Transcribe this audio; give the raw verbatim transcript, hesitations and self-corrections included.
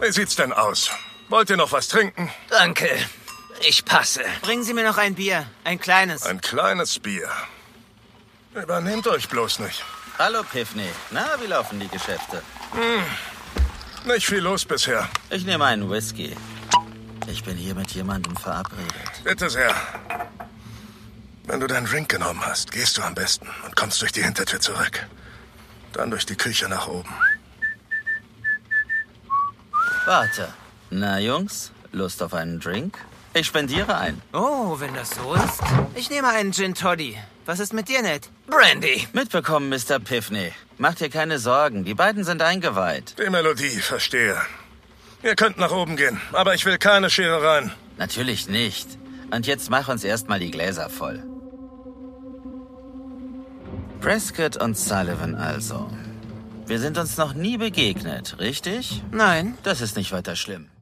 Wie sieht's denn aus? Wollt ihr noch was trinken? Danke. Ich passe. Bringen Sie mir noch ein Bier. Ein kleines. Ein kleines Bier. Übernehmt euch bloß nicht. Hallo, Piffney. Na, wie laufen die Geschäfte? Hm, nicht viel los bisher. Ich nehme einen Whisky. Ich bin hier mit jemandem verabredet. Bitte sehr. Wenn du deinen Drink genommen hast, gehst du am besten und kommst durch die Hintertür zurück. Dann durch die Küche nach oben. Warte. Na, Jungs, Lust auf einen Drink? Ich spendiere einen. Oh, wenn das so ist. Ich nehme einen Gin Toddy. Was ist mit dir, Ned? Brandy. Mitbekommen, Mister Piffney. Mach dir keine Sorgen, die beiden sind eingeweiht. Die Melodie, verstehe. Ihr könnt nach oben gehen, aber ich will keine Scherereien. Natürlich nicht. Und jetzt mach uns erstmal die Gläser voll. Prescott und Sullivan also. Wir sind uns noch nie begegnet, richtig? Nein. Das ist nicht weiter schlimm.